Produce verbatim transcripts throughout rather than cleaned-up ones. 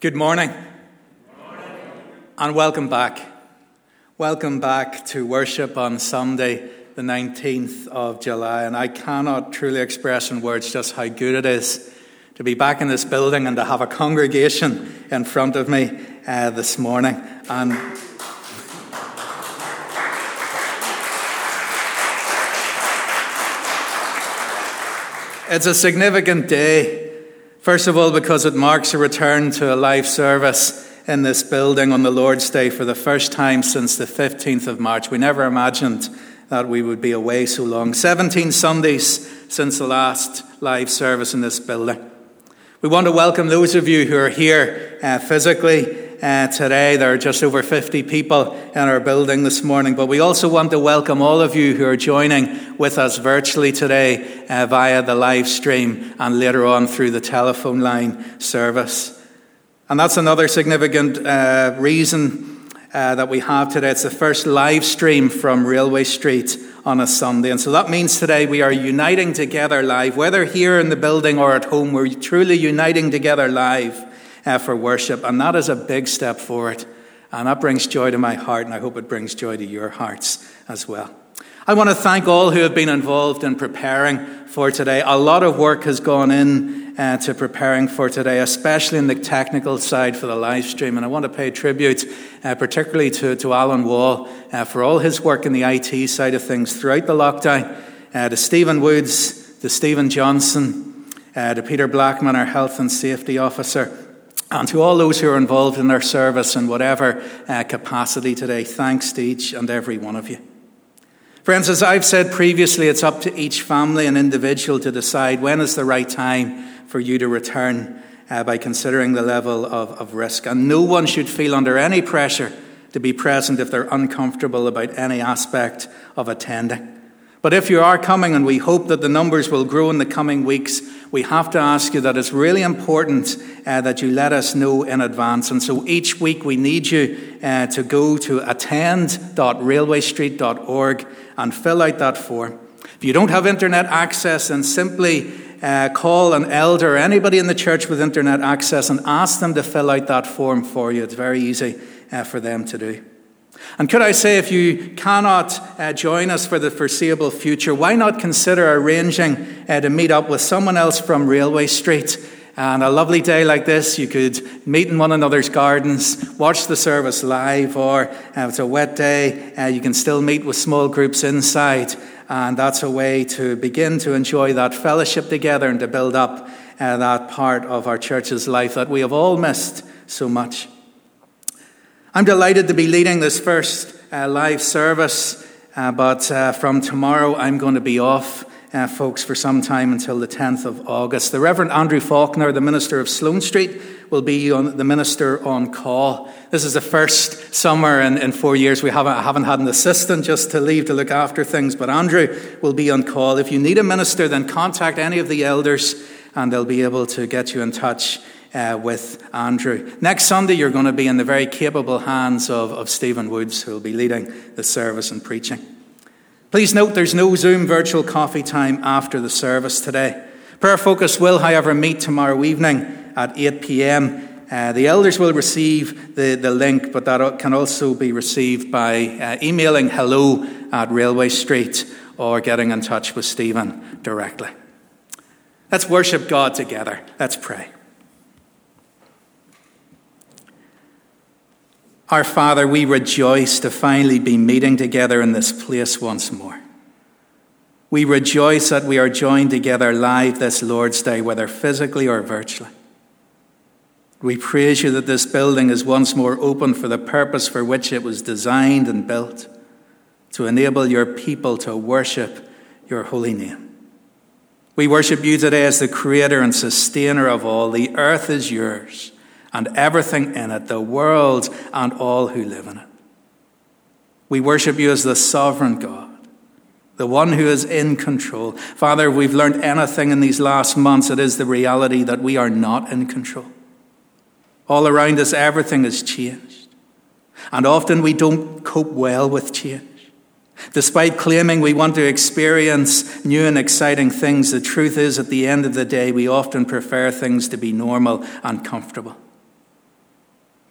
Good morning. Good morning. And welcome back. Welcome back to worship on Sunday, the nineteenth of July. And I cannot truly express in words just how good it is to be back in this building and to have a congregation in front of me uh, this morning. And it's a significant day. First of all, because it marks a return to a live service in this building on the Lord's Day for the first time since the fifteenth of March. We never imagined that we would be away so long. seventeen Sundays since the last live service in this building. We want to welcome those of you who are here uh, physically uh, today. There are just over fifty people in our building this morning. But we also want to welcome all of you who are joining with us virtually today uh, via the live stream and later on through the telephone line service. And that's another significant uh, reason uh, that we have today. It's the first live stream from Railway Street on a Sunday. And so that means today we are uniting together live, whether here in the building or at home. We're truly uniting together live uh, for worship. And that is a big step forward. And that brings joy to my heart, and I hope it brings joy to your hearts as well. I want to thank all who have been involved in preparing for today. A lot of work has gone in uh, to preparing for today, especially in the technical side for the live stream. And I want to pay tribute uh, particularly to, to Alan Wall uh, for all his work in the I T side of things throughout the lockdown, uh, to Stephen Woods, to Stephen Johnson, uh, to Peter Blackman, our health and safety officer, and to all those who are involved in our service in whatever uh, capacity today. Thanks to each and every one of you. Friends, as I've said previously, it's up to each family and individual to decide when is the right time for you to return uh, by considering the level of, of risk. And no one should feel under any pressure to be present if they're uncomfortable about any aspect of attending. But if you are coming, and we hope that the numbers will grow in the coming weeks, we have to ask you that it's really important uh, that you let us know in advance. And so each week we need you uh, to go to attend dot railway street dot org and fill out that form. If you don't have internet access, then simply uh, call an elder or anybody in the church with internet access and ask them to fill out that form for you. It's very easy uh, for them to do. And could I say, if you cannot uh, join us for the foreseeable future, why not consider arranging uh, to meet up with someone else from Railway Street? And a lovely day like this, you could meet in one another's gardens, watch the service live, or uh, if it's a wet day, uh, you can still meet with small groups inside. And that's a way to begin to enjoy that fellowship together and to build up uh, that part of our church's life that we have all missed so much. I'm delighted to be leading this first uh, live service, uh, but uh, from tomorrow I'm going to be off, uh, folks, for some time until the tenth of August. The Reverend Andrew Faulkner, the minister of Sloane Street, will be on, the minister on call. This is the first summer in, in four years we haven't, haven't had an assistant just to leave to look after things, but Andrew will be on call. If you need a minister, then contact any of the elders and they'll be able to get you in touch Uh, with Andrew. Next Sunday, you're going to be in the very capable hands of, of Stephen Woods, who will be leading the service and preaching. Please note there's no Zoom virtual coffee time after the service today. Prayer Focus will, however, meet tomorrow evening at eight p.m. Uh, the elders will receive the, the link, but that can also be received by uh, emailing hello at Railway Street or getting in touch with Stephen directly. Let's worship God together. Let's pray. Our Father, we rejoice to finally be meeting together in this place once more. We rejoice that we are joined together live this Lord's Day, whether physically or virtually. We praise you that this building is once more open for the purpose for which it was designed and built, to enable your people to worship your holy name. We worship you today as the creator and sustainer of all. The earth is yours, and everything in it, the world and all who live in it. We worship you as the sovereign God, the one who is in control. Father, if we've learned anything in these last months, it is the reality that we are not in control. All around us, everything has changed. And often we don't cope well with change. Despite claiming we want to experience new and exciting things, the truth is, at the end of the day, we often prefer things to be normal and comfortable.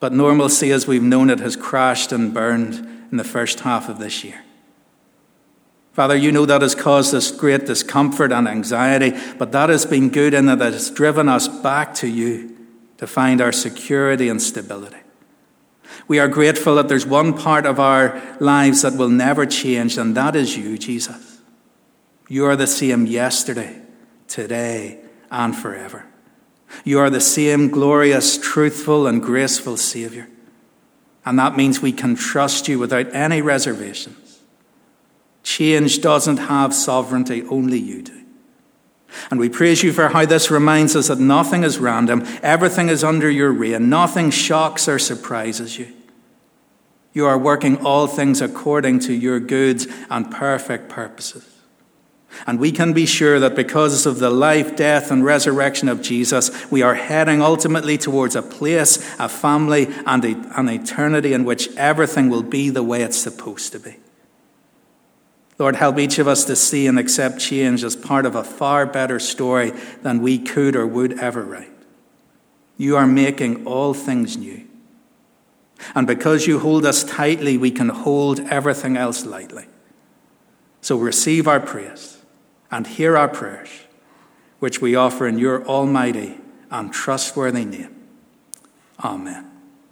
But normalcy as we've known it has crashed and burned in the first half of this year. Father, you know that has caused us great discomfort and anxiety, but that has been good in that it has driven us back to you to find our security and stability. We are grateful that there's one part of our lives that will never change, and that is you, Jesus. You are the same yesterday, today, and forever. You are the same glorious, truthful, and graceful Savior. And that means we can trust you without any reservations. Change doesn't have sovereignty, only you do. And we praise you for how this reminds us that nothing is random, everything is under your reign, nothing shocks or surprises you. You are working all things according to your good and perfect purposes. And we can be sure that because of the life, death, and resurrection of Jesus, we are heading ultimately towards a place, a family, and a, an eternity in which everything will be the way it's supposed to be. Lord, help each of us to see and accept change as part of a far better story than we could or would ever write. You are making all things new. And because you hold us tightly, we can hold everything else lightly. So receive our praise and hear our prayers, which we offer in your almighty and trustworthy name. Amen.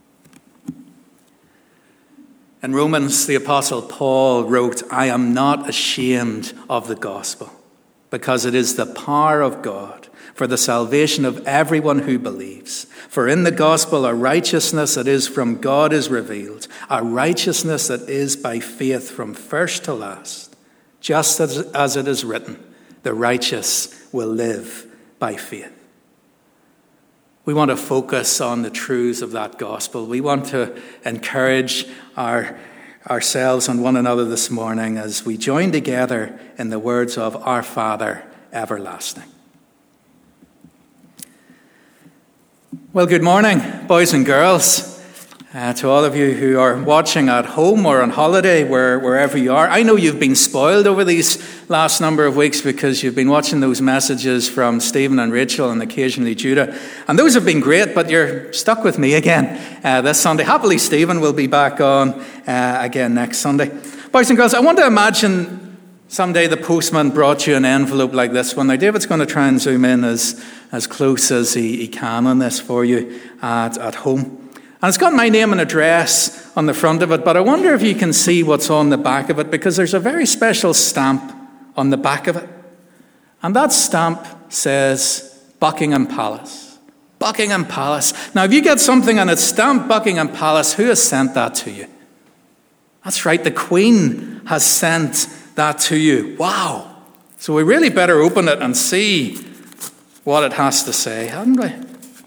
In Romans, the Apostle Paul wrote, I am not ashamed of the gospel, because it is the power of God for the salvation of everyone who believes. For in the gospel, a righteousness that is from God is revealed, a righteousness that is by faith from first to last. Just as, as it is written, the righteous will live by faith. We want to focus on the truths of that gospel. We want to encourage our, ourselves and one another this morning as we join together in the words of our Father everlasting. Well, good morning, boys and girls. Uh, to all of you who are watching at home or on holiday, where, wherever you are. I know you've been spoiled over these last number of weeks because you've been watching those messages from Stephen and Rachel and occasionally Judah. And those have been great, but you're stuck with me again uh, this Sunday. Happily, Stephen will be back on uh, again next Sunday. Boys and girls, I want to imagine someday the postman brought you an envelope like this one. Now, David's going to try and zoom in as, as close as he, he can on this for you at, at home. And it's got my name and address on the front of it, but I wonder if you can see what's on the back of it, because there's a very special stamp on the back of it. And that stamp says Buckingham Palace. Buckingham Palace. Now, if you get something and it's stamped Buckingham Palace, who has sent that to you? That's right, the Queen has sent that to you. Wow. So we really better open it and see what it has to say, haven't we?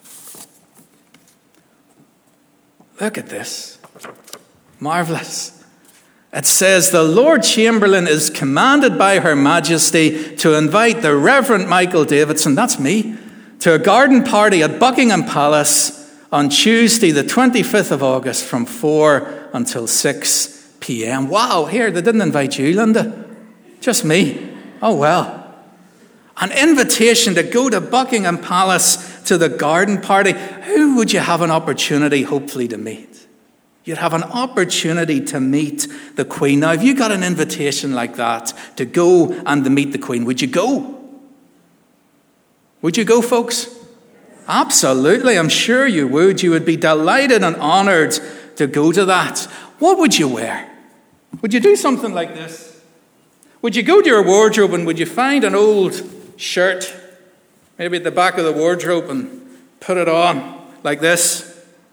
Look at this. Marvelous. It says, the Lord Chamberlain is commanded by Her Majesty to invite the Reverend Michael Davidson, that's me, to a garden party at Buckingham Palace on Tuesday, the twenty-fifth of August from four until six p.m. Wow, here, they didn't invite you, Linda. Just me. Oh, well. An invitation to go to Buckingham Palace to the garden party. Who would you have an opportunity, hopefully, to meet? You'd have an opportunity to meet the Queen. Now, if you got an invitation like that to go and to meet the Queen, would you go? Would you go, folks? Absolutely. I'm sure you would. You would be delighted and honored to go to that. What would you wear? Would you do something like this? Would you go to your wardrobe and would you find an old shirt, maybe at the back of the wardrobe, and put it on like this?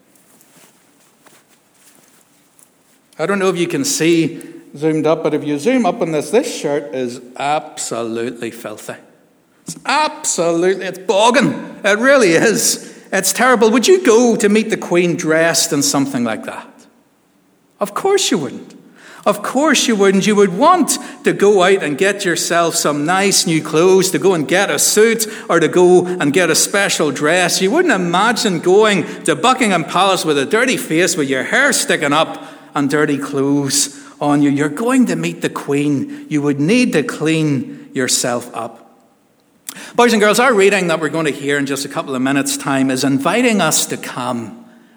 I don't know if you can see zoomed up, but if you zoom up on this, this shirt is absolutely filthy. It's absolutely, it's bogging. It really is. It's terrible. Would you go to meet the Queen dressed in something like that? Of course you wouldn't. Of course you wouldn't. You would want to go out and get yourself some nice new clothes, to go and get a suit or to go and get a special dress. You wouldn't imagine going to Buckingham Palace with a dirty face, with your hair sticking up and dirty clothes on you. You're going to meet the Queen. You would need to clean yourself up. Boys and girls, our reading that we're going to hear in just a couple of minutes' time is inviting us to come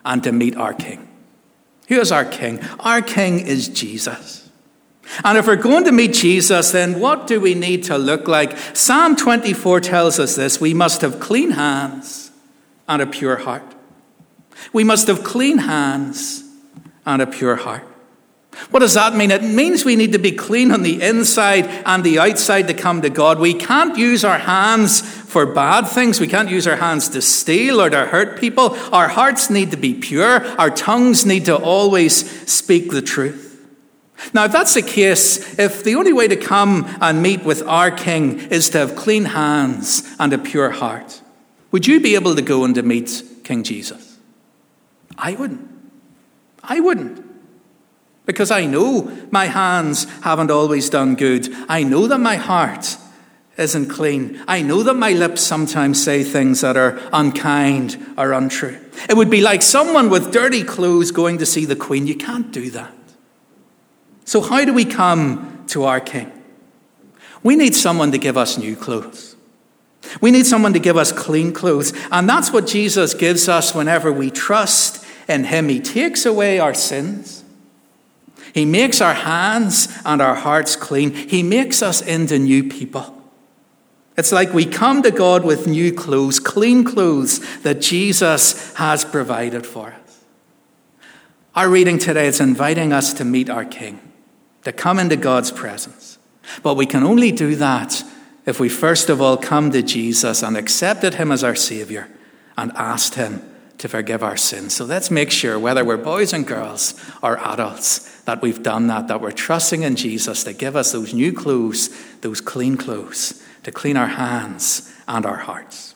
and to meet our King. Who is our King? Our King is Jesus. And if we're going to meet Jesus, then what do we need to look like? Psalm twenty-four tells us this. We must have clean hands and a pure heart. We must have clean hands and a pure heart. What does that mean? It means we need to be clean on the inside and the outside to come to God. We can't use our hands for bad things. We can't use our hands to steal or to hurt people. Our hearts need to be pure. Our tongues need to always speak the truth. Now, if that's the case, if the only way to come and meet with our King is to have clean hands and a pure heart, would you be able to go and to meet King Jesus? I wouldn't. I wouldn't. Because I know my hands haven't always done good. I know that my heart isn't clean. I know that my lips sometimes say things that are unkind or untrue. It would be like someone with dirty clothes going to see the Queen. You can't do that. So how do we come to our King? We need someone to give us new clothes. We need someone to give us clean clothes. And that's what Jesus gives us whenever we trust in him. He takes away our sins. He makes our hands and our hearts clean. He makes us into new people. It's like we come to God with new clothes, clean clothes that Jesus has provided for us. Our reading today is inviting us to meet our King, to come into God's presence. But we can only do that if we first of all come to Jesus and accepted him as our Savior and asked him to forgive our sins. So let's make sure, whether we're boys and girls or adults, that we've done that, that we're trusting in Jesus to give us those new clothes, those clean clothes, to clean our hands and our hearts.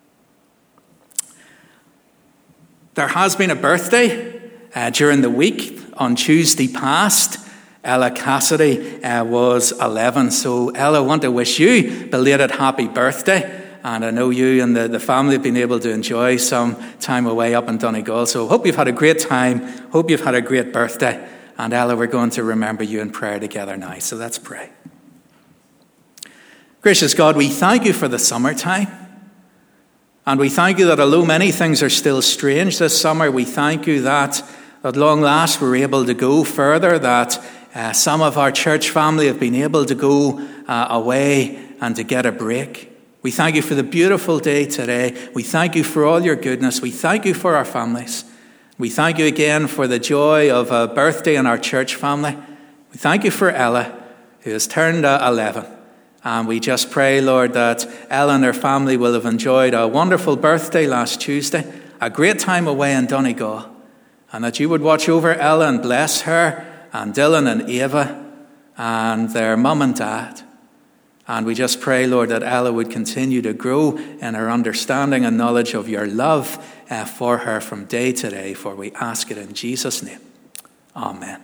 There has been a birthday uh, during the week. On Tuesday past, Ella Cassidy uh, was eleven. So Ella, I want to wish you a belated happy birthday. And I know you and the, the family have been able to enjoy some time away up in Donegal. So hope you've had a great time. Hope you've had a great birthday. And Ella, we're going to remember you in prayer together now. So let's pray. Gracious God, we thank you for the summertime. And we thank you that although many things are still strange this summer, we thank you that at long last we're able to go further, that uh, some of our church family have been able to go uh, away and to get a break. We thank you for the beautiful day today. We thank you for all your goodness. We thank you for our families. We thank you again for the joy of a birthday in our church family. We thank you for Ella, who has turned uh, eleven. And we just pray, Lord, that Ella and her family will have enjoyed a wonderful birthday last Tuesday, a great time away in Donegal, and that you would watch over Ella and bless her and Dylan and Ava and their mum and dad. And we just pray, Lord, that Ella would continue to grow in her understanding and knowledge of your love uh, for her from day to day, for we ask it in Jesus' name. Amen.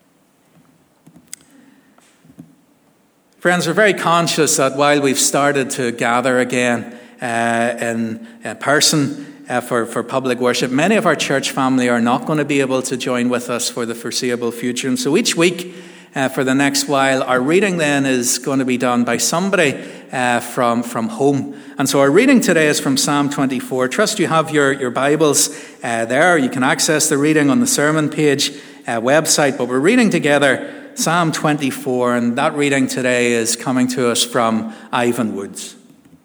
Friends, we're very conscious that while we've started to gather again uh, in, in person uh, for, for public worship, many of our church family are not going to be able to join with us for the foreseeable future. And so each week, Uh, for the next while, our reading then is going to be done by somebody uh, from, from home. And so our reading today is from Psalm twenty-four. Trust you have your, your Bibles uh, there. You can access the reading on the sermon page uh, website. But we're reading together Psalm twenty-four, and that reading today is coming to us from Ivan Woods.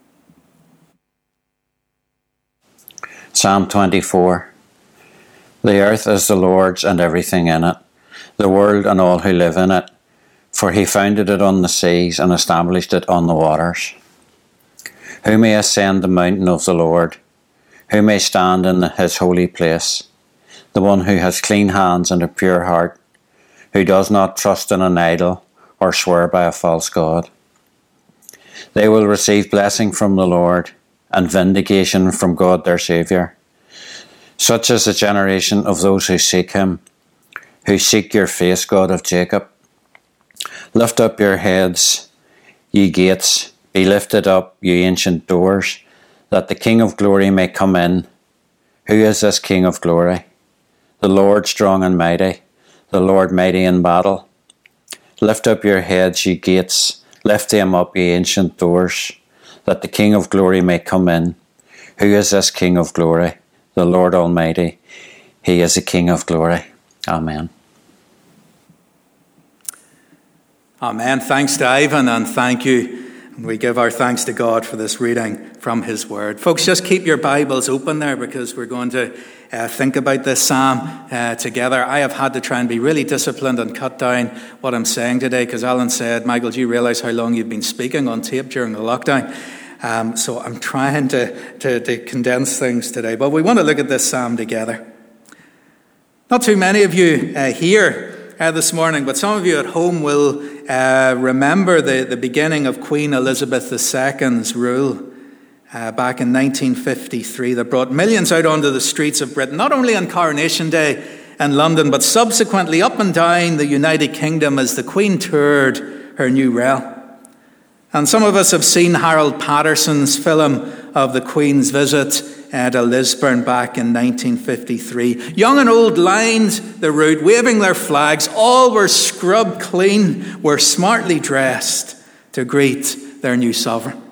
Psalm twenty-four. The earth is the Lord's and everything in it, the world and all who live in it, for he founded it on the seas and established it on the waters. Who may ascend the mountain of the Lord? Who may stand in his holy place? The one who has clean hands and a pure heart, who does not trust in an idol or swear by a false god. They will receive blessing from the Lord and vindication from God their Saviour. Such is the generation of those who seek him, who seek your face, God of Jacob. Lift up your heads, ye gates, be lifted up, ye ancient doors, that the King of glory may come in. Who is this King of glory? The Lord strong and mighty, the Lord mighty in battle. Lift up your heads, ye gates, lift them up, ye ancient doors, that the King of glory may come in. Who is this King of glory? The Lord Almighty. He is the King of glory. Amen. Amen. Thanks to Ivan, and thank you. And we give our thanks to God for this reading from his word. Folks, just keep your Bibles open there, because we're going to uh, think about this psalm uh, together. I have had to try and be really disciplined and cut down what I'm saying today, because Alan said, Michael, do you realise how long you've been speaking on tape during the lockdown? Um, so I'm trying to, to, to condense things today. But we want to look at this psalm together. Not too many of you uh, here Uh, this morning, but some of you at home will uh, remember the, the beginning of Queen Elizabeth the Second's rule uh, back in nineteen fifty-three that brought millions out onto the streets of Britain, not only on Coronation Day in London, but subsequently up and down the United Kingdom as the Queen toured her new realm. And some of us have seen Harold Patterson's film of the Queen's visit Uh, to Lisburn back in nineteen fifty-three. Young and old lined the route, waving their flags. All were scrubbed clean, were smartly dressed to greet their new sovereign.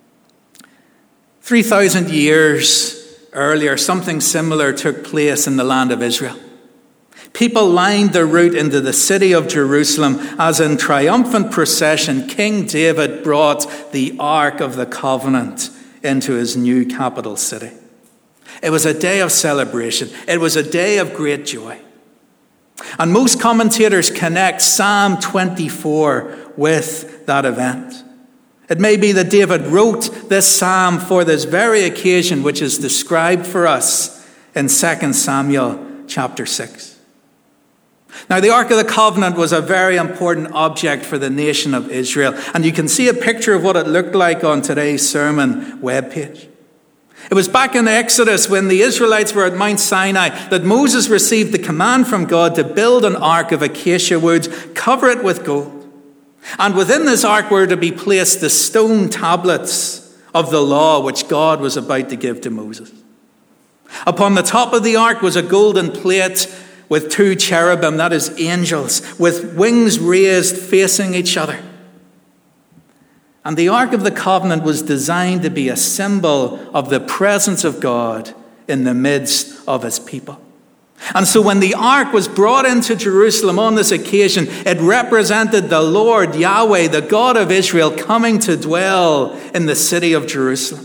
Three thousand years earlier, something similar took place in the land of Israel. People lined the route into the city of Jerusalem as in triumphant procession, King David brought the Ark of the Covenant into his new capital city. It was a day of celebration. It was a day of great joy. And most commentators connect Psalm twenty-four with that event. It may be that David wrote this psalm for this very occasion, which is described for us in Second Samuel chapter six. Now, the Ark of the Covenant was a very important object for the nation of Israel. And you can see a picture of what it looked like on today's sermon webpage. It was back in Exodus, when the Israelites were at Mount Sinai, that Moses received the command from God to build an ark of acacia wood, cover it with gold. And within this ark were to be placed the stone tablets of the law which God was about to give to Moses. Upon the top of the ark was a golden plate with two cherubim, that is angels, with wings raised facing each other. And the Ark of the Covenant was designed to be a symbol of the presence of God in the midst of his people. And so when the Ark was brought into Jerusalem on this occasion, it represented the Lord Yahweh, the God of Israel, coming to dwell in the city of Jerusalem.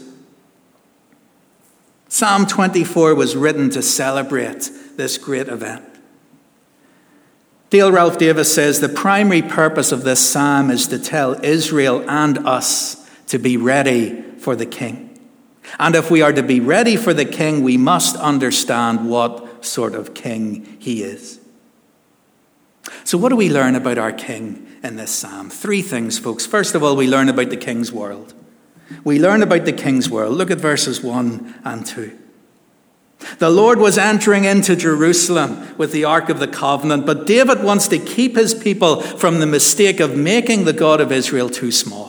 Psalm twenty-four was written to celebrate this great event. Dale Ralph Davis says the primary purpose of this psalm is to tell Israel and us to be ready for the king. And if we are to be ready for the king, we must understand what sort of king he is. So what do we learn about our king in this psalm? Three things, folks. First of all, we learn about the king's world. We learn about the king's world. Look at verses one and two. The Lord was entering into Jerusalem with the Ark of the Covenant, but David wants to keep his people from the mistake of making the God of Israel too small.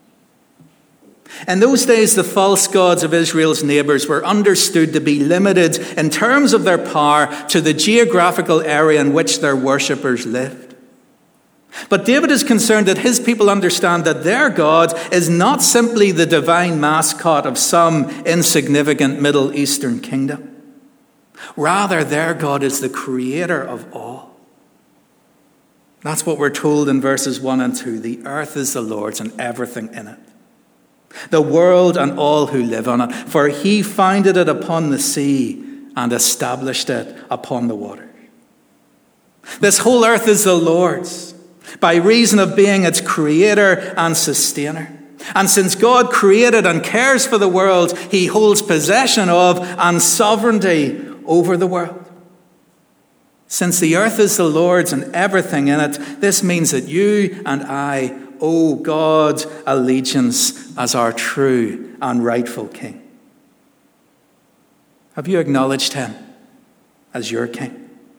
In those days, the false gods of Israel's neighbours were understood to be limited in terms of their power to the geographical area in which their worshippers lived. But David is concerned that his people understand that their God is not simply the divine mascot of some insignificant Middle Eastern kingdom. Rather, their God is the creator of all. That's what we're told in verses one and two. The earth is the Lord's and everything in it, the world and all who live on it. For he founded it upon the sea and established it upon the water. This whole earth is the Lord's, by reason of being its creator and sustainer. And since God created and cares for the world, he holds possession of and sovereignty over the world. Since the earth is the Lord's and everything in it, this means that you and I owe God allegiance as our true and rightful king. Have you acknowledged him as your king?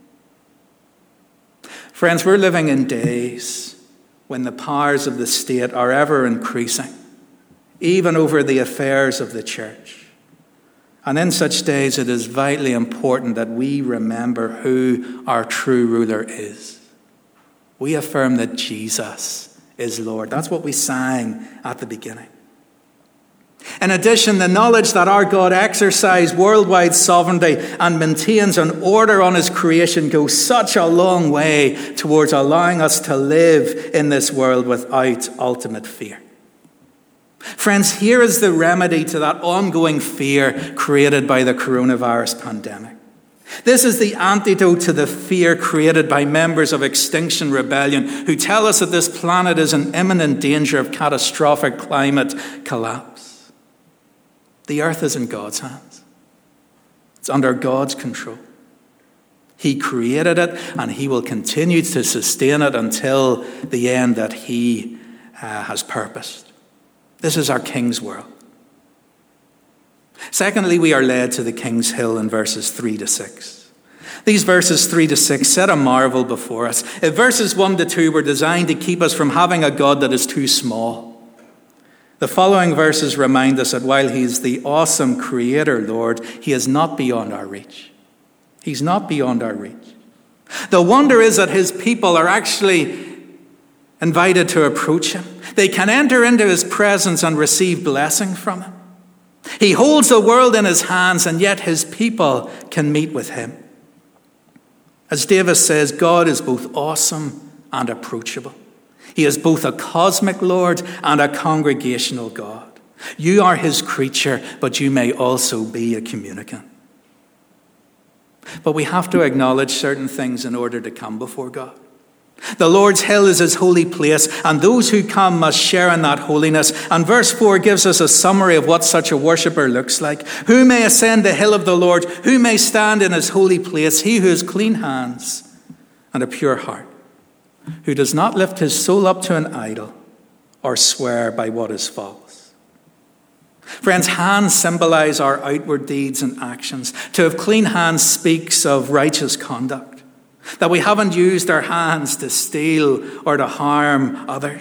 Friends, we're living in days when the powers of the state are ever increasing, even over the affairs of the church. And in such days, it is vitally important that we remember who our true ruler is. We affirm that Jesus is Lord. That's what we sang at the beginning. In addition, the knowledge that our God exercises worldwide sovereignty and maintains an order on his creation goes such a long way towards allowing us to live in this world without ultimate fear. Friends, here is the remedy to that ongoing fear created by the coronavirus pandemic. This is the antidote to the fear created by members of Extinction Rebellion who tell us that this planet is in imminent danger of catastrophic climate collapse. The earth is in God's hands. It's under God's control. He created it, and he will continue to sustain it until the end that he uh, has purposed. This is our King's world. Secondly, we are led to the King's Hill in verses three to six. These verses three to six set a marvel before us. If verses one to two were designed to keep us from having a God that is too small, the following verses remind us that while he's the awesome creator Lord, he is not beyond our reach. He's not beyond our reach. The wonder is that his people are actually invited to approach him. They can enter into his presence and receive blessing from him. He holds the world in his hands, and yet his people can meet with him. As Davis says, God is both awesome and approachable. He is both a cosmic Lord and a congregational God. You are his creature, but you may also be a communicant. But we have to acknowledge certain things in order to come before God. The Lord's hill is his holy place, and those who come must share in that holiness. And verse four gives us a summary of what such a worshipper looks like. Who may ascend the hill of the Lord? Who may stand in his holy place? He who has clean hands and a pure heart, who does not lift his soul up to an idol or swear by what is false. Friends, hands symbolize our outward deeds and actions. To have clean hands speaks of righteous conduct, that we haven't used our hands to steal or to harm others.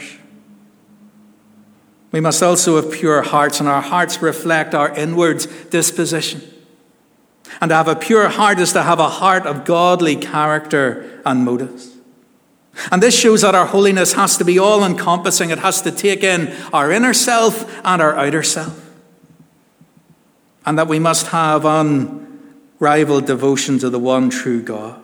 We must also have pure hearts, and our hearts reflect our inward disposition. And to have a pure heart is to have a heart of godly character and motives. And this shows that our holiness has to be all-encompassing. It has to take in our inner self and our outer self. And that we must have unrivaled devotion to the one true God.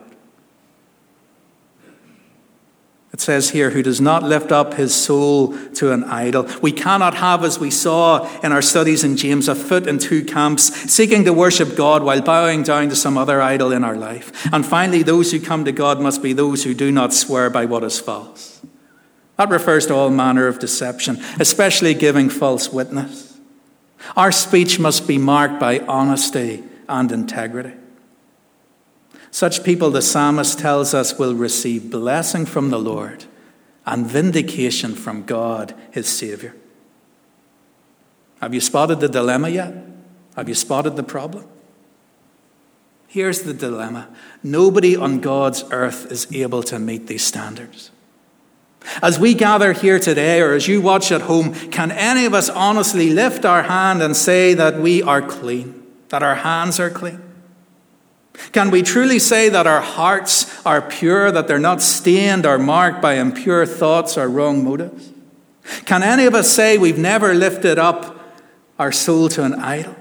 It says here, who does not lift up his soul to an idol. We cannot have, as we saw in our studies in James, a foot in two camps, seeking to worship God while bowing down to some other idol in our life. And finally, those who come to God must be those who do not swear by what is false. That refers to all manner of deception, especially giving false witness. Our speech must be marked by honesty and integrity. Such people, the psalmist tells us, will receive blessing from the Lord and vindication from God, his Savior. Have you spotted the dilemma yet? Have you spotted the problem? Here's the dilemma. Nobody on God's earth is able to meet these standards. As we gather here today, or as you watch at home, can any of us honestly lift our hand and say that we are clean, that our hands are clean? Can we truly say that our hearts are pure, that they're not stained or marked by impure thoughts or wrong motives? Can any of us say we've never lifted up our soul to an idol?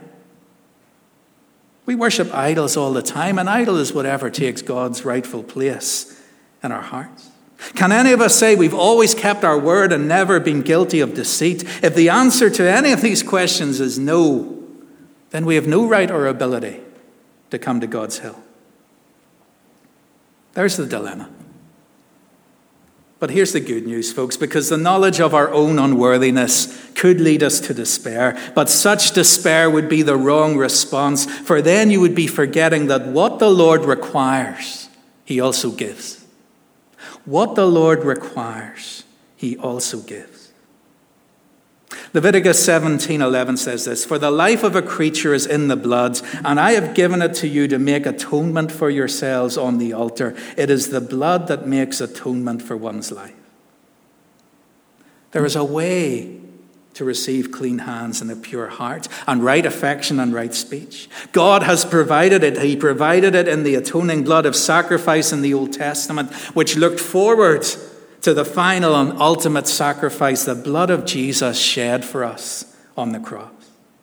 We worship idols all the time. An idol is whatever takes God's rightful place in our hearts. Can any of us say we've always kept our word and never been guilty of deceit? If the answer to any of these questions is no, then we have no right or ability to come to God's hill. There's the dilemma. But here's the good news, folks, because the knowledge of our own unworthiness could lead us to despair. But such despair would be the wrong response, for then you would be forgetting that what the Lord requires, he also gives. What the Lord requires, he also gives. Leviticus seventeen eleven says this, for the life of a creature is in the blood, and I have given it to you to make atonement for yourselves on the altar. It is the blood that makes atonement for one's life. There is a way to receive clean hands and a pure heart, and right affection and right speech. God has provided it. He provided it in the atoning blood of sacrifice in the Old Testament, which looked forward to the final and ultimate sacrifice, the blood of Jesus shed for us on the cross.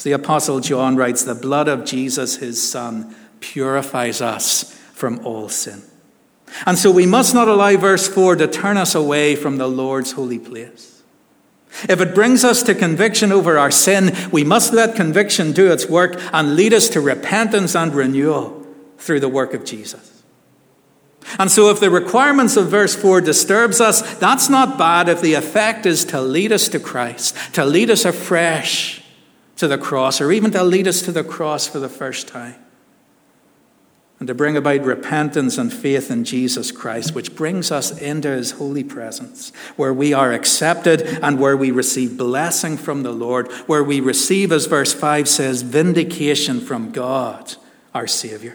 As the Apostle John writes, the blood of Jesus, his Son, purifies us from all sin. And so we must not allow verse four to turn us away from the Lord's holy place. If it brings us to conviction over our sin, we must let conviction do its work and lead us to repentance and renewal through the work of Jesus. And so if the requirements of verse four disturbs us, that's not bad if the effect is to lead us to Christ, to lead us afresh to the cross, or even to lead us to the cross for the first time. And to bring about repentance and faith in Jesus Christ, which brings us into his holy presence, where we are accepted and where we receive blessing from the Lord, where we receive, as verse five says, vindication from God, our Savior.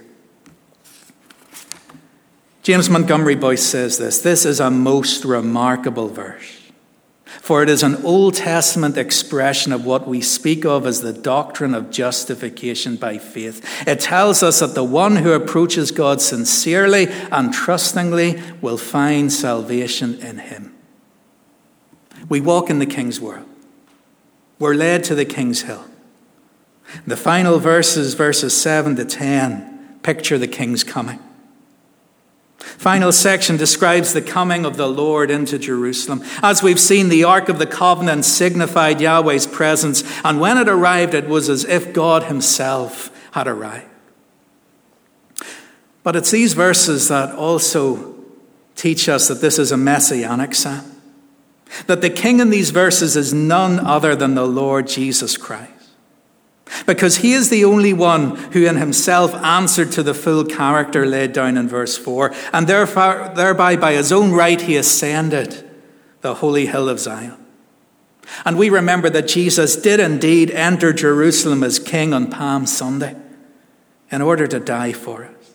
James Montgomery Boyce says this, this is a most remarkable verse, for it is an Old Testament expression of what we speak of as the doctrine of justification by faith. It tells us that the one who approaches God sincerely and trustingly will find salvation in him. We walk in the King's world. We're led to the King's hill. The final verses, verses seven to ten, picture the King's coming. Final section describes the coming of the Lord into Jerusalem. As we've seen, the Ark of the Covenant signified Yahweh's presence, and when it arrived, it was as if God himself had arrived. But it's these verses that also teach us that this is a messianic psalm, that the King in these verses is none other than the Lord Jesus Christ. Because he is the only one who in himself answered to the full character laid down in verse four, and therefore, thereby by his own right he ascended the holy hill of Zion. And we remember that Jesus did indeed enter Jerusalem as King on Palm Sunday in order to die for us.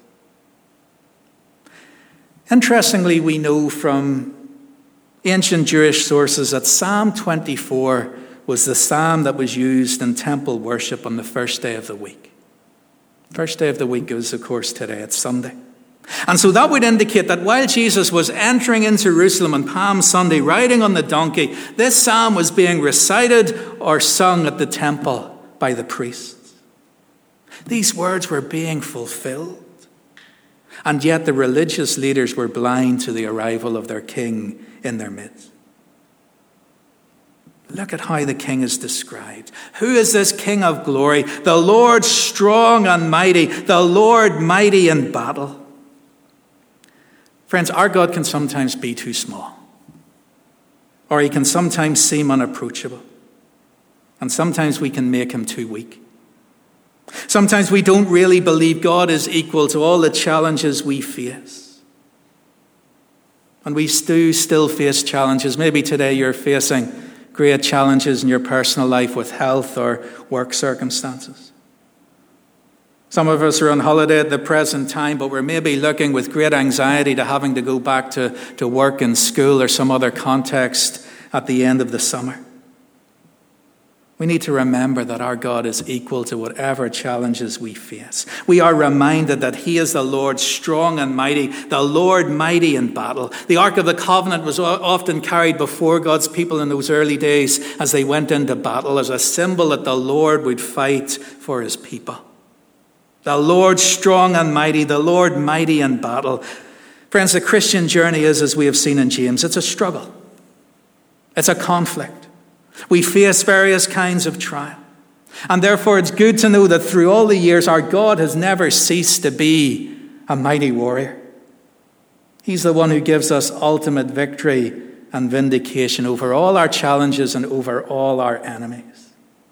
Interestingly, we know from ancient Jewish sources that Psalm twenty-four was the psalm that was used in temple worship on the first day of the week. First day of the week is, of course, today. It's Sunday. And so that would indicate that while Jesus was entering into Jerusalem on Palm Sunday, riding on the donkey, this psalm was being recited or sung at the temple by the priests. These words were being fulfilled. And yet the religious leaders were blind to the arrival of their king in their midst. Look at how the King is described. Who is this King of glory? The Lord strong and mighty, the Lord mighty in battle. Friends, our God can sometimes be too small, or he can sometimes seem unapproachable, and sometimes we can make him too weak. Sometimes we don't really believe God is equal to all the challenges we face. And we do still face challenges. Maybe today you're facing great challenges in your personal life with health or work circumstances. Some of us are on holiday at the present time, but we're maybe looking with great anxiety to having to go back to, to work in school or some other context at the end of the summer. We need to remember that our God is equal to whatever challenges we face. We are reminded that he is the Lord strong and mighty, the Lord mighty in battle. The Ark of the Covenant was often carried before God's people in those early days as they went into battle as a symbol that the Lord would fight for his people. The Lord strong and mighty, the Lord mighty in battle. Friends, the Christian journey is, as we have seen in James, it's a struggle. It's a conflict. We face various kinds of trial. And therefore it's good to know that through all the years our God has never ceased to be a mighty warrior. He's the one who gives us ultimate victory and vindication over all our challenges and over all our enemies.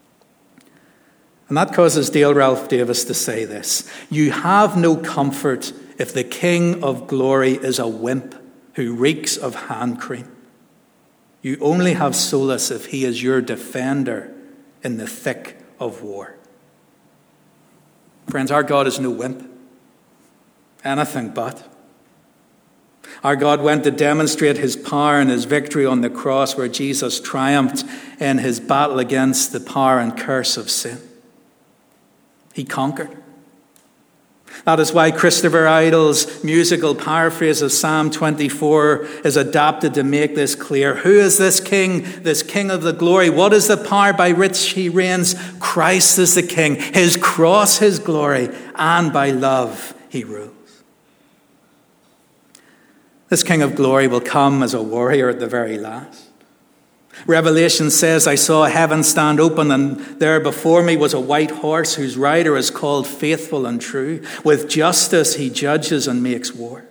And that causes Dale Ralph Davis to say this: you have no comfort if the King of glory is a wimp who reeks of hand cream. You only have solace if he is your defender in the thick of war. Friends, our God is no wimp. Anything but. Our God went to demonstrate his power and his victory on the cross, where Jesus triumphed in his battle against the power and curse of sin. He conquered. That is why Christopher Idle's musical paraphrase of Psalm twenty-four is adapted to make this clear. Who is this king, this king of the glory? What is the power by which he reigns? Christ is the king. His cross, his glory, and by love he rules. This king of glory will come as a warrior at the very last. Revelation says, I saw heaven stand open, and there before me was a white horse whose rider is called Faithful and True. With justice he judges and makes war.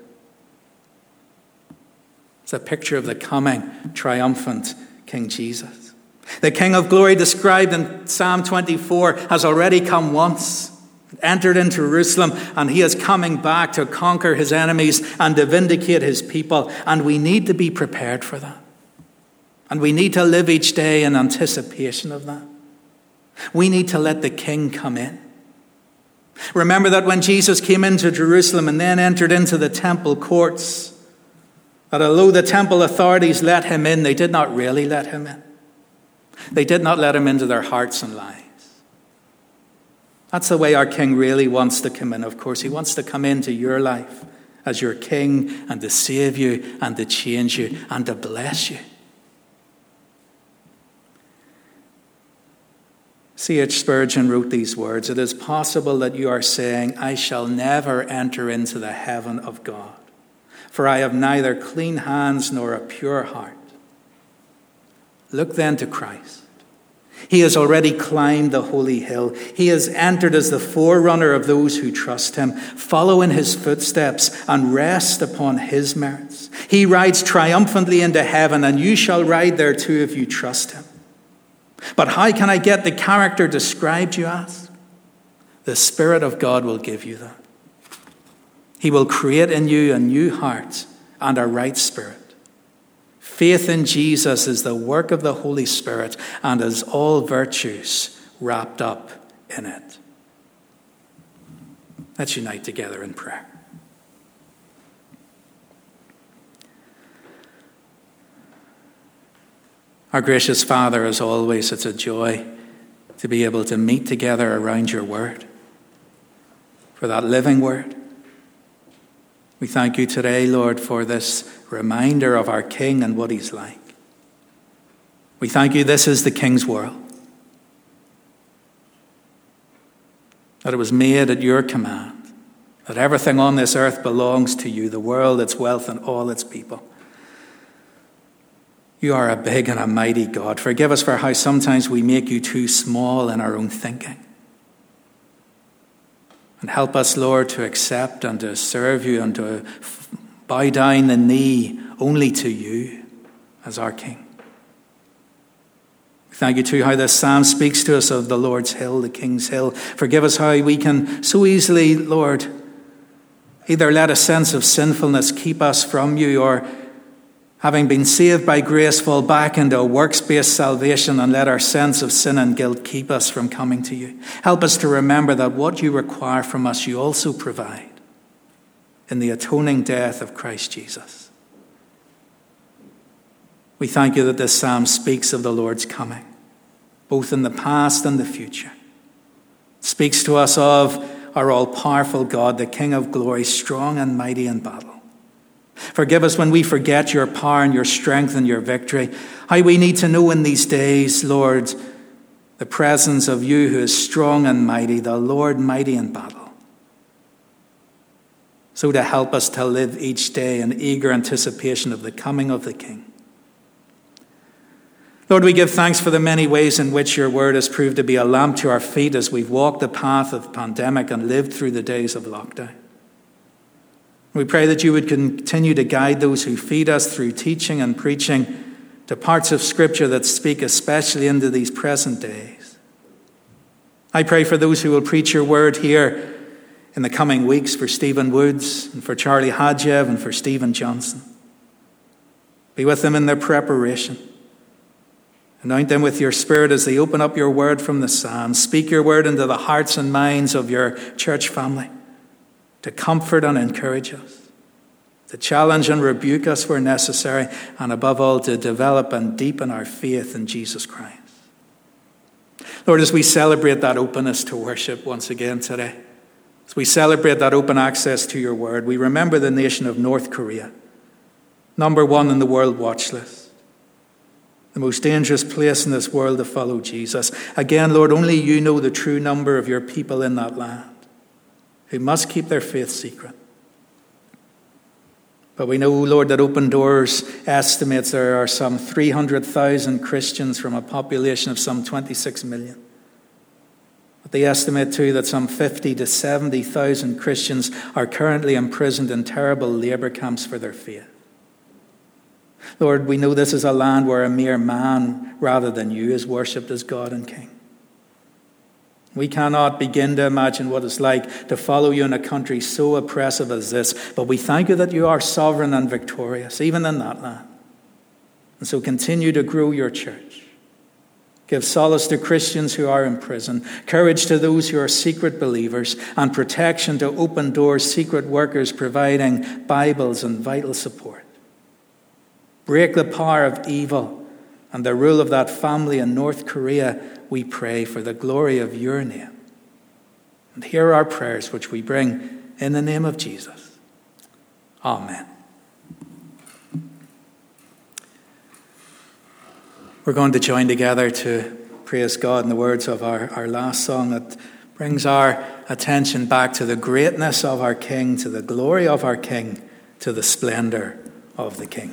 It's a picture of the coming triumphant King Jesus. The King of glory described in Psalm twenty-four has already come once, entered into Jerusalem, and he is coming back to conquer his enemies and to vindicate his people. And we need to be prepared for that. And we need to live each day in anticipation of that. We need to let the King come in. Remember that when Jesus came into Jerusalem and then entered into the temple courts, that although the temple authorities let him in, they did not really let him in. They did not let him into their hearts and lives. That's the way our King really wants to come in, of course. He wants to come into your life as your King and to save you and to change you and to bless you. C H Spurgeon wrote these words, it is possible that you are saying, I shall never enter into the heaven of God, for I have neither clean hands nor a pure heart. Look then to Christ. He has already climbed the holy hill. He has entered as the forerunner of those who trust him. Follow in his footsteps and rest upon his merits. He rides triumphantly into heaven, and you shall ride there too if you trust him. But how can I get the character described, you ask? The Spirit of God will give you that. He will create in you a new heart and a right spirit. Faith in Jesus is the work of the Holy Spirit and is all virtues wrapped up in it. Let's unite together in prayer. Our gracious Father, as always, it's a joy to be able to meet together around your word, for that living word. We thank you today, Lord, for this reminder of our King and what he's like. We thank you this is the King's world, that it was made at your command, that everything on this earth belongs to you, the world, its wealth, and all its people. You are a big and a mighty God. Forgive us for how sometimes we make you too small in our own thinking. And help us, Lord, to accept and to serve you and to bow down the knee only to you as our King. Thank you too how this psalm speaks to us of the Lord's hill, the King's hill. Forgive us how we can so easily, Lord, either let a sense of sinfulness keep us from you, or having been saved by grace, fall back into a works-based salvation and let our sense of sin and guilt keep us from coming to you. Help us to remember that what you require from us, you also provide in the atoning death of Christ Jesus. We thank you that this psalm speaks of the Lord's coming, both in the past and the future. It speaks to us of our all-powerful God, the King of glory, strong and mighty in battle. Forgive us when we forget your power and your strength and your victory. How we need to know in these days, Lord, the presence of you who is strong and mighty, the Lord mighty in battle. So to help us to live each day in eager anticipation of the coming of the King. Lord, we give thanks for the many ways in which your word has proved to be a lamp to our feet as we've walked the path of pandemic and lived through the days of lockdown. We pray that you would continue to guide those who feed us through teaching and preaching to parts of Scripture that speak especially into these present days. I pray for those who will preach your word here in the coming weeks, for Stephen Woods and for Charlie Hadjev and for Stephen Johnson. Be with them in their preparation. Anoint them with your Spirit as they open up your word from the Psalms. Speak your word into the hearts and minds of your church family, to comfort and encourage us, to challenge and rebuke us where necessary, and above all, to develop and deepen our faith in Jesus Christ. Lord, as we celebrate that openness to worship once again today, As we celebrate that open access to your word, we remember the nation of North Korea, number one in the world watch list, the most dangerous place in this world to follow Jesus. Again, Lord, only you know the true number of your people in that land who must keep their faith secret. But we know, Lord, that Open Doors estimates there are some three hundred thousand Christians from a population of some twenty-six million. But they estimate too that some fifty to seventy thousand Christians are currently imprisoned in terrible labour camps for their faith. Lord, we know this is a land where a mere man rather than you is worshipped as God and King. We cannot begin to imagine what it's like to follow you in a country so oppressive as this, but we thank you that you are sovereign and victorious, even in that land. And so continue to grow your church. Give solace to Christians who are in prison, courage to those who are secret believers, and protection to Open Doors secret workers providing Bibles and vital support. Break the power of evil and the rule of that family in North Korea, we pray, for the glory of your name. And hear our prayers, which we bring in the name of Jesus. Amen. We're going to join together to praise God in the words of our, our last song that brings our attention back to the greatness of our King, to the glory of our King, to the splendor of the King.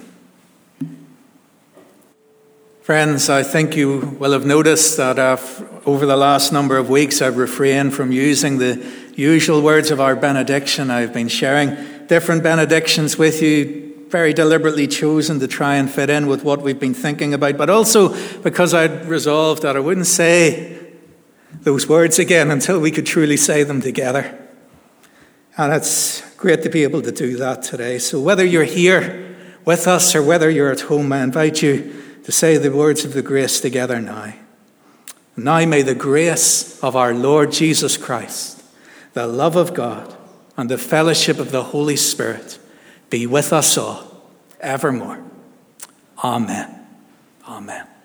Friends, I think you will have noticed that uh, over the last number of weeks I've refrained from using the usual words of our benediction. I've been sharing different benedictions with you, very deliberately chosen to try and fit in with what we've been thinking about, but also because I'd resolved that I wouldn't say those words again until we could truly say them together. And it's great to be able to do that today. So whether you're here with us or whether you're at home, I invite you to say the words of the grace together now. Now may the grace of our Lord Jesus Christ, the love of God, and the fellowship of the Holy Spirit be with us all evermore. Amen. Amen.